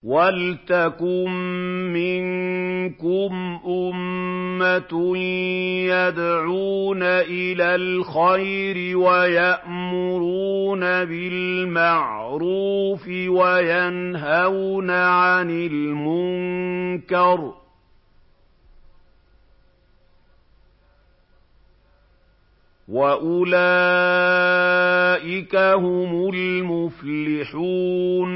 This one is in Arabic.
وَلْتَكُن مِّنكُمْ أُمَّةٌ يَدْعُونَ إِلَى الْخَيْرِ وَيَأْمُرُونَ بِالْمَعْرُوفِ وَيَنْهَوْنَ عَنِ الْمُنكَرِ ۚ وَأُولَٰئِكَ هُمُ الْمُفْلِحُونَ